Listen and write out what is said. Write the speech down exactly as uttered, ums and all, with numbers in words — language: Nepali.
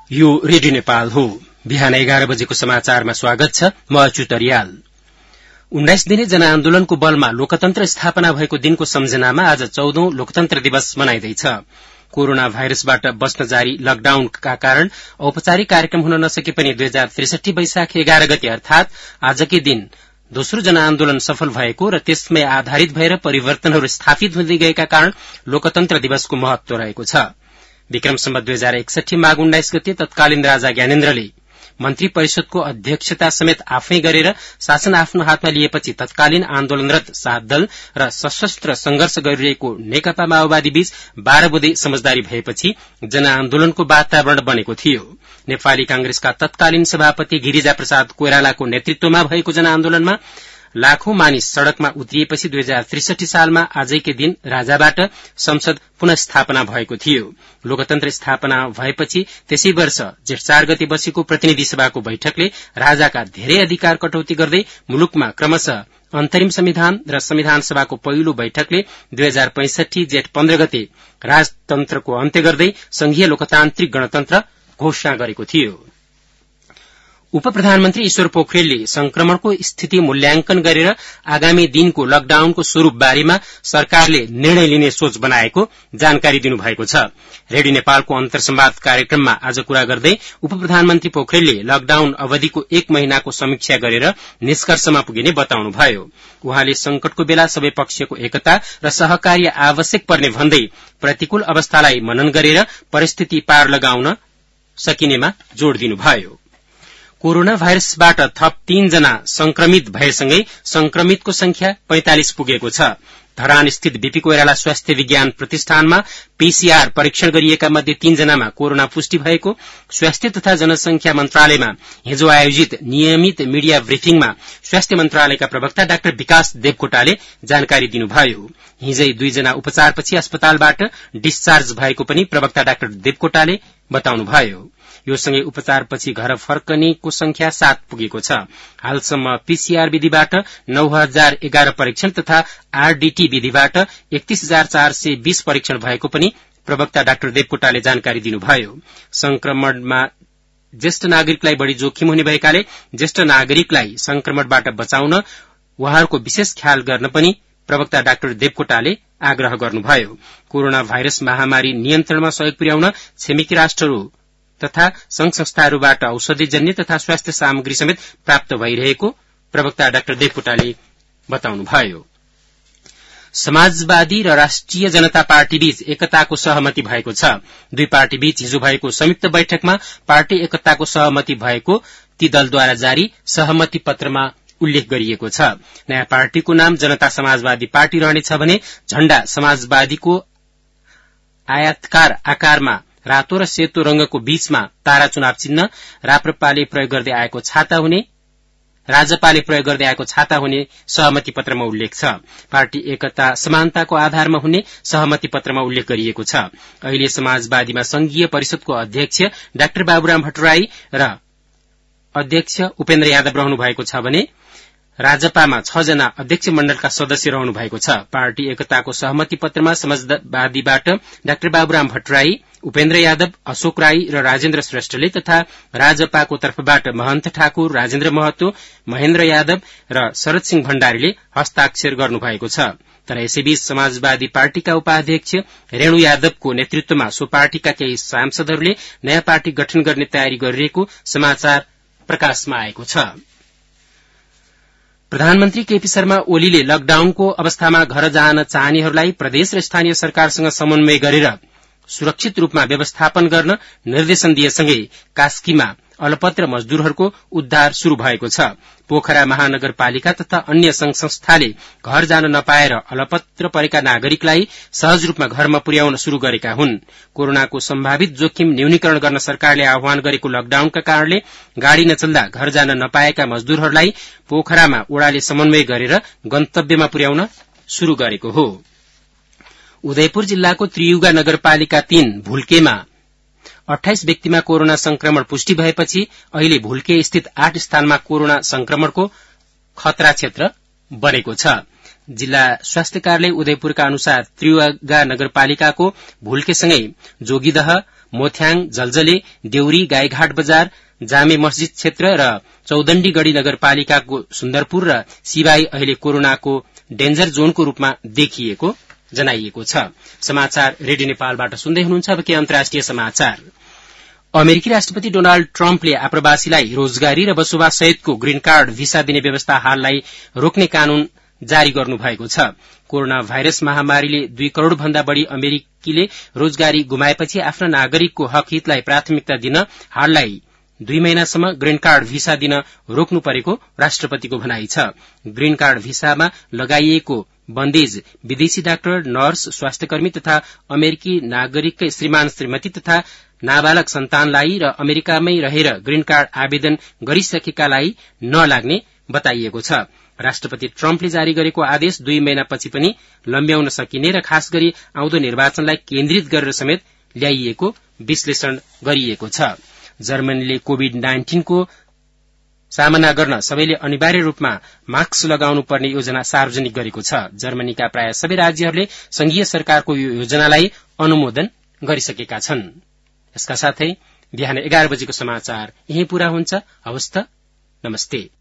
यो रेडियो नेपाल हो। बिहान एघार बजेको समाचारमा स्वागत छ। म अच्युत रियाल। उन्नाइस दिने जनआन्दोलनको बलमा लोकतन्त्र स्थापना भएको दिनको सम्झनामा आज चौधौं लोकतन्त्र दिवस मनाइँदैछ। कोरोना भाइरसबाट बच्न जारी लकडाउनका कारण औपचारिक कार्यक्रम हुन नसके पनि दुई हजार त्रिसठी वैशाख एघार गते अर्थात आजकै दिन दोस्रो जनआन्दोलन सफल भएको र त्यसमै आधारित भएर परिवर्तनहरू स्थापित हुँदै गएका कारण लोकतन्त्र दिवसको महत्व रहेको छ। विक्रम सम्वत दुई हजार एकसठी माघ उन्नाइस गते तत्कालीन राजा ज्ञानेन्द्रले मन्त्री परिषदको अध्यक्षता समेत आफै गरेर शासन आफ्नो हातमा लिएपछि तत्कालीन आन्दोलनरत सात दल र सशस्त्र संघर्ष गरिरहेको नेकपा माओवादी बीच बाह्र बुँदे समझदारी भएपछि जनआन्दोलनको वातावरण बनेको थियो। नेपाली कांग्रेसका तत्कालीन सभापति गिरिजा प्रसाद कोइरालाको नेतृत्वमा भएको जनआन्दोलनमा लाखौं मानिस सड़कमा उत्रिएपछि दुई हजार त्रिसठी सालमा आजैकै दिन राजाबाट संसद पुनः स्थापना भएको थियो। लोकतन्त्र स्थापना भएपछि त्यसै वर्ष जेठ चार गते बसेको प्रतिनिधि सभाको बैठकले राजाका धेरै अधिकार कटौती गर्दै मुलुकमा क्रमशः अन्तरिम संविधान र संविधान सभाको पहिलो बैठकले दुई हजार पैंसठी जेठ पन्ध्र गते राजतन्त्रको अन्त्य गर्दै संघीय लोकतान्त्रिक गणतन्त्र घोषणा गरेको थियो। उप प्रधानमन्त्री ईश्वर पोखरेलले संक्रमणको स्थिति मूल्याङ्कन गरेर आगामी दिनको लकडाउनको स्वरूप बारेमा सरकारले निर्णय लिने सोच बनाएको जानकारी दिनुभएको छ। रेडियो नेपालको अन्तर्संवाद कार्यक्रममा आज कुरा गर्दै उप प्रधानमन्त्री पोखरेलले लकडाउन अवधिको एक महिनाको समीक्षा गरेर निष्कर्षमा पुगिने बताउनुभयो। उहाँले संकटको बेला सबै पक्षको एकता र सहकार्य आवश्यक पर्ने भन्दै प्रतिकूल अवस्थालाई मनन गरेर परिस्थिति पार लगाउन सकिनेमा जोड़ दिनुभयो। कोरोना भाइरसबाट थप तीन जना संक्रमित भएसँगै संक्रमितको संख्या पैंतालिस पुगेको छ। धरान स्थित बीपी कोइराला स्वास्थ्य विज्ञान प्रतिष्ठानमा पीसीआर परीक्षण गरिएका मध्ये तीन जनामा कोरोना पुष्टि भएको स्वास्थ्य तथा जनसंख्या मन्त्रालयमा हिजो आयोजित नियमित मीडिया ब्रिफिङमा स्वास्थ्य मन्त्रालयका प्रवक्ता डाक्टर विकास देवकोटाले जानकारी दिनुभयो। हिजै दुईजना उपचारपछि अस्पतालबाट डिस्चार्ज भएको पनि प्रवक्ता डाक्टर देवकोटाले बताउनुभयो। यो सँगै उपचारपछि घर फर्कनेको संख्या सात पुगेको छ। हालसम्म पीसीआर विधिबाट नौ हजार एघार परीक्षण तथा आरडीटी विधिबाट एकतीस हजार चार सय बीस परीक्षण भएको पनि प्रवक्ता डाक्टर देवकोटाले जानकारी दिनुभयो। संक्रमणमा ज्येष्ठ नागरिकलाई बढ़ी जोखिम हुने भएकाले ज्येष्ठ नागरिकलाई संक्रमणबाट बचाउन उहाँहरूको विशेष ख्याल गर्न पनि प्रवक्ता डाक्टर देवकोटाले आग्रह गर्नुभयो। कोरोना भाइरस महामारी नियन्त्रणमा सहयोग पुर्याउन छिमेकी राष्ट्रहरू तथा संघ संस्थाहरूबाट औषधिजन्य तथा स्वास्थ्य सामग्री समेत प्राप्त भइरहेको प्रवक्ता डाक्टर देवकोटाले बताउनुभयो। समाजवादी र राष्ट्रिय जनता पार्टी बीच एकताको सहमति भएको छ। दुई पार्टी बीच हिजो भएको संयुक्त बैठकमा पार्टी एकताको सहमति भएको ती दलद्वारा जारी सहमति पत्रमा उल्लेख गरिएको छ। नयाँ पार्टीको नाम जनता समाजवादी पार्टी रहनेछ भने झण्डा समाजवादीको आयताकार आकारमा रातो र सेतो रंगको बीचमा तारा चुनाव चिन्ह राप्रपाले प्रयोग गर्दै आएको छाता हुने राजपाले प्रयोग गर्दै आएको छाता हुने सहमति पत्रमा उल्लेख छ। पार्टी एकता समानताको आधारमा हुने सहमति पत्रमा उल्लेख गरिएको छ। अहिले समाजवादीमा संघीय परिषदको अध्यक्ष डाक्टर बाबुराम भट्टराई र अध्यक्ष उपेन्द्र यादव रहनु भएको छ भने राजपामा छ जना अध्यक्ष मण्डलका सदस्य रहनु भएको छ। पार्टी एकताको सहमति पत्रमा समाजवादीबाट डाक्टर बाबुराम भट्टराई, उपेन्द्र यादव, अशोक राई र राजेन्द्र श्रेष्ठले तथा राजपाको तर्फबाट महन्त ठाकुर, राजेन्द्र महतो, महेन्द्र यादव र शरद सिंह भण्डारीले हस्ताक्षर गर्नुभएको छ। तर यसैबीच समाजवादी पार्टीका उपाध्यक्ष रेणु यादवको नेतृत्वमा सो पार्टीका केही सांसदहरूले नयाँ पार्टी गठन गर्ने तयारी गरिरहेको समाचार प्रकाशमा आएको छ। प्रधानमन्त्री केपी शर्मा ओलीले लकडाउनको अवस्थामा घर जान चाहनेहरूलाई प्रदेश र स्थानीय सरकारसँग समन्वय गरेर सुरक्षित रूपमा व्यवस्थापन गर्न निर्देशन दिएसँगै कास्कीमा अलपत्र मजदूरहरूको उद्धार शुरू भएको छ। पोखरा महानगरपालिका तथा अन्य संघ संस्थाले घर जान नपाएर अलपत्र परेका नागरिकलाई सहज रूपमा घरमा पुर्याउन शुरू गरेका हुन्। कोरोनाको सम्भावित जोखिम न्यूनीकरण गर्न सरकारले आह्वान गरेको लकडाउनका कारणले गाड़ी नचल्दा घर जान नपाएका मजदूरहरूलाई पोखरामा ओडाले समन्वय गरेर गन्तव्यमा पुर्याउन शुरू गरेको हो। उदयपुर जिल्लाको त्रियुगा नगरपालिका तीन भुल्केमा अठाइस व्यक्तिमा कोरोना संक्रमण पुष्टि भएपछि अहिले भुल्के स्थित आठ स्थानमा कोरोना संक्रमणको खतरा क्षेत्र बनेको छ। जिल्ला स्वास्थ्य कार्यालय उदयपुरका अनुसार त्रियुगा नगरपालिकाको भुल्केसँगै जोगीदह, मोथ्याङ, जलजले, देउरी, गाईघाट बजार, जामे मस्जिद क्षेत्र र चौदण्डीगढ़ी नगरपालिकाको सुन्दरपुर र सिवाई अहिले कोरोनाको डेन्जर जोनको रूपमा देखिएको जनाइएको छ। समाचार रेडियो नेपालबाट सुन्दै हुनुहुन्छ। अब के अन्तर्राष्ट्रिय समाचार। अमेरिकी राष्ट्रपति डोनाल्ड ट्रम्पले आप्रवासीलाई रोजगारी र बसोबास सहितको ग्रीन कार्ड भिसा दिने व्यवस्था हाललाई रोक्ने कानून जारी गर्नुभएको छ। कोरोना भाइरस महामारीले दुई करोड़ भन्दा बढ़ी अमेरिकीले रोजगारी गुमाएपछि आफ्ना नागरिकको हक हितलाई प्राथमिकता दिन हाललाई दुई महिनासम्म ग्रीन कार्ड भिसा दिन रोक्नु परेको राष्ट्रपतिको भनाई छ। ग्रीन कार्ड भिसामा लगाइएको बन्देज विदेशी डाक्टर, नर्स, स्वास्थ्यकर्मी तथा अमेरिकी नागरिककै श्रीमान श्रीमती तथा नाबालक सन्तानलाई र अमेरिकामै रहेर ग्रीन कार्ड आवेदन गरिसकेकालाई नलाग्ने बताइएको छ। राष्ट्रपति ट्रम्पले जारी गरेको आदेश दुई महिनापछि पनि लम्ब्याउन सकिने र खास गरी आउँदो निर्वाचनलाई केन्द्रित गरेर समेत ल्याइएको विश्लेषण गरिएको छ। जर्मनीले कोविड नाइन्टीन को सामना गर्न सबैले अनिवार्य रूपमा मास्क लगाउनु पर्ने योजना सार्वजनिक गरेको छ। जर्मनीका प्राय सबै राज्यहरूले संघीय सरकारको यो योजनालाई अनुमोदन गरिसकेका छन्। यसका साथै बिहान एघार बजेको समाचार यही पूरा हुन्छ। हवस् त, नमस्ते।